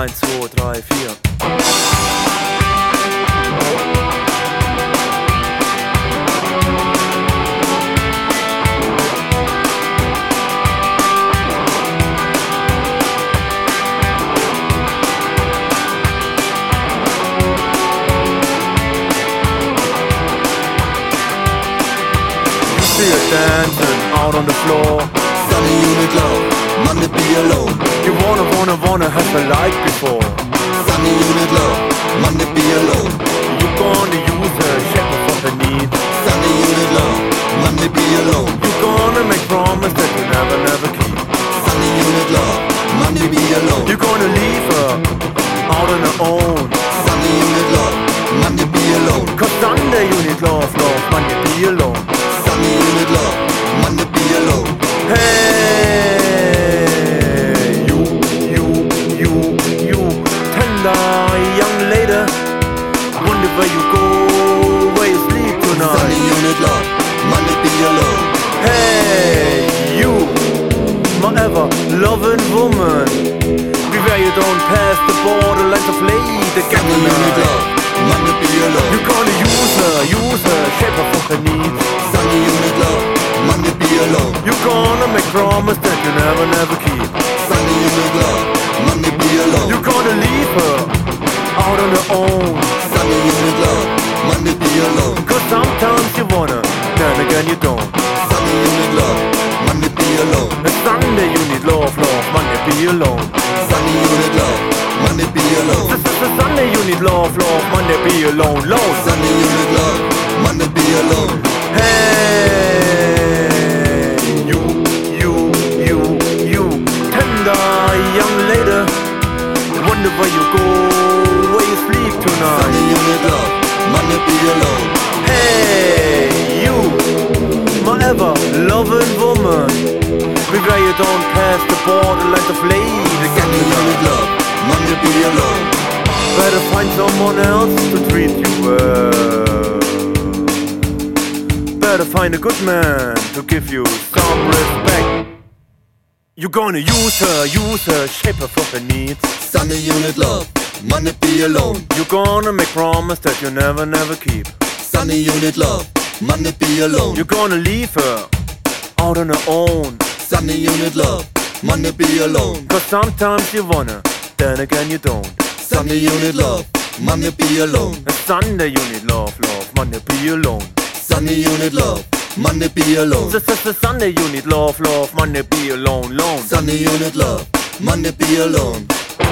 1, 2, 3, 4. See you dancing out on the floor. Sunny Unit Love, Monday be alone. You wanna have a light before. Sunny Unit Love, Monday be alone. You gonna use a shape for the need. Sunny Unit Love, Monday be alone. You gonna make promise that you never keep. Sunny Unit Love, Monday be alone. You gonna leave her out on her own. Sunny Unit Love, Monday be alone. Cause Sunday you need love, Monday be alone. Sunny Unit Love, Monday be alone. Hey, you, tender young lady. Wonder where you go, where you sleep tonight. Sunny Unit Love, Monday be alone. Hey, you, my ever loving woman. Beware you don't pass the borderlines of lady get Sunny Unit Love, Monday be alone. You gonna use her, shape her for her needs. Sunny Unit Love, Monday be alone. You gonna make promise that you never keep. Sunny Unit Love, Monday be alone. You gonna leave her out on her own. Sunny Unit Love, Monday be alone. Cause sometimes you wanna, then again you don't. Sunny Unit Love, Monday be alone. And Sunday you need love, Monday be alone. Sunny Unit Love, Monday be alone. Sunday you need love, Monday be alone, Sunny Unit Love, Monday be alone. Hey, you, tender young lady. Wonder where you go, where you sleep tonight. Sunny Unit Love, Monday be alone. Hey, you, my ever loving woman. Beware you don't pass the borderlines of lady. Sunny Unit Love, Monday be alone. Better find someone else to treat you well. Better find a good man to give you some respect. You gonna use her, shape her for her needs. Sunny Unit Love, Monday be alone. You gonna make promise that you never keep. Sunny Unit Love, Monday be alone. You gonna leave her out on her own. Sunny Unit Love, Monday be alone. Cause sometimes you wanna, then again you don't. Sunny Unit Love, Monday be alone. And Sunday you need love, Monday be alone. Sunny Unit Love, Monday be alone. Sunday you need love, Monday be alone. Sunny Unit Love, Monday be alone.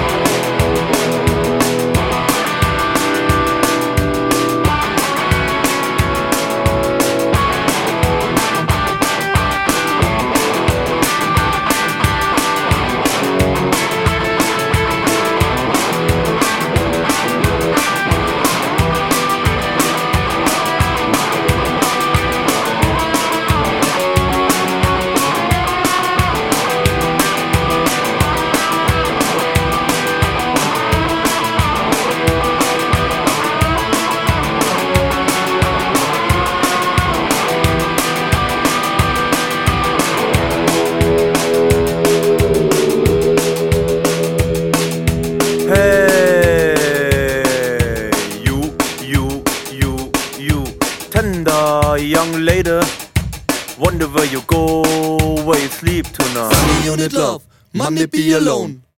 Hey, you, tender young lady. Wonder where you go, where you sleep tonight. Sunny Unit Love, Monday be alone.